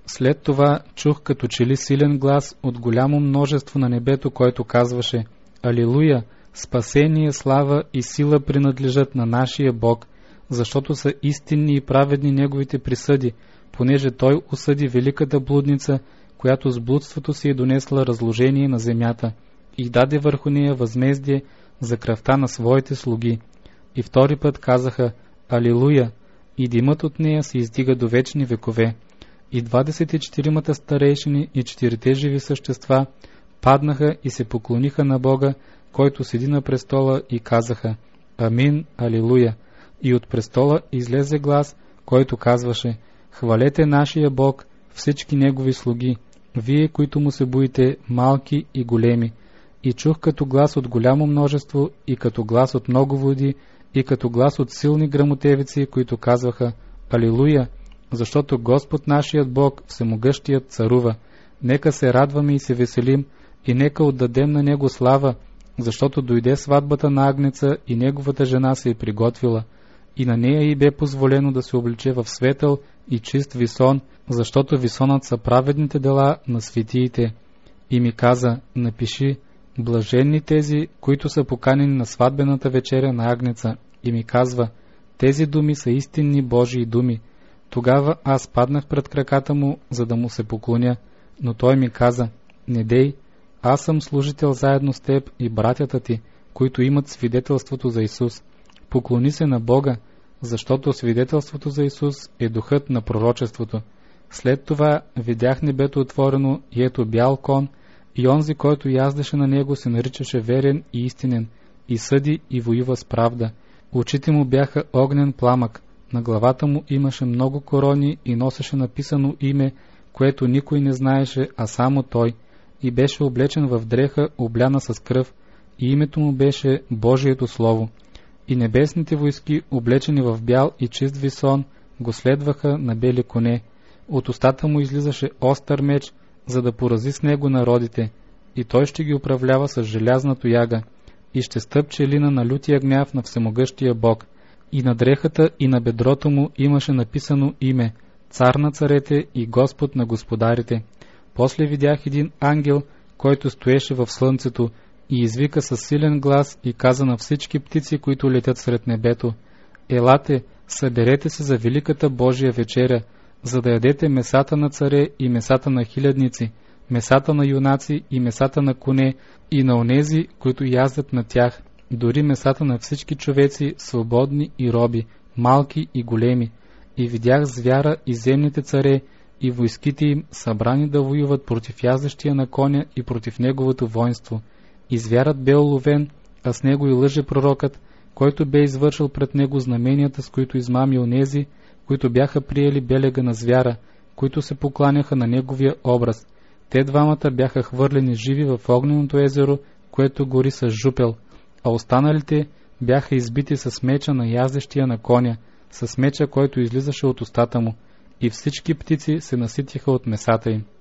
След това чух като че ли силен глас от голямо множество на небето, който казваше: Алилуя! Спасение, слава и сила принадлежат на нашия Бог, защото са истинни и праведни Неговите присъди, понеже Той осъди великата блудница, която с блудството си е донесла разложение на земята и даде върху нея възмездие за кръвта на своите слуги. И втори път казаха: Алилуя! И димът от нея се издига до вечни векове. И 24 старейшини и 4 живи същества паднаха и се поклониха на Бога, който седи на престола, и казаха: Амин, Алилуя! И от престола излезе глас, който казваше: Хвалете нашия Бог, всички Негови слуги, вие, които му се боите, малки и големи. И чух като глас от голямо множество, и като глас от много води, и като глас от силни гръмотевици, които казваха: Алилуя! Защото Господ нашият Бог, всемогъщият, царува. Нека се радваме и се веселим, и нека отдадем на Него слава, защото дойде сватбата на Агнеца и Неговата жена се е приготвила. И на нея й бе позволено да се облече в светъл и чист висон, защото висонът са праведните дела на светиите. И ми каза: напиши: блаженни тези, които са поканени на сватбената вечеря на Агнеца. И ми казва: тези думи са истинни Божии думи. Тогава аз паднах пред краката му, за да му се поклоня, но той ми каза: не дей, аз съм служител заедно с теб и братята ти, които имат свидетелството за Исус. Поклони се на Бога, защото свидетелството за Исус е духът на пророчеството. След това видях небето отворено и ето бял кон, и онзи, който яздеше на него, се наричаше верен и истинен, и съди и воюва с правда. Очите му бяха огнен пламък, на главата му имаше много корони и носеше написано име, което никой не знаеше, а само той, и беше облечен в дреха, обляна с кръв, и името му беше Божието Слово. И небесните войски, облечени в бял и чист висон, го следваха на бели коне. От устата му излизаше остър меч, за да порази с него народите, и той ще ги управлява с желязна тояга, и ще стъпче лина на лютия гняв на всемогъщия Бог. И на дрехата и на бедрото му имаше написано име: Цар на царете и Господ на господарите. После видях един ангел, който стоеше в слънцето, и извика със силен глас и каза на всички птици, които летят сред небето: елате, съберете се за великата Божия вечеря, за да ядете месата на царе и месата на хилядници, месата на юнаци и месата на коне и на онези, които яздат на тях, дори месата на всички човеци, свободни и роби, малки и големи. И видях звяра и земните царе и войските им събрани да воюват против яздещия на коня и против неговото воинство. И звярат бе уловен, а с него и лъже пророкът, който бе извършил пред него знаменията, с които измами онези, които бяха приели белега на звяра, които се покланяха на неговия образ. Те двамата бяха хвърлени живи в огненото езеро, което гори с жупел, а останалите бяха избити с меча на яздещия на коня, с меча, който излизаше от устата му, и всички птици се наситиха от месата им.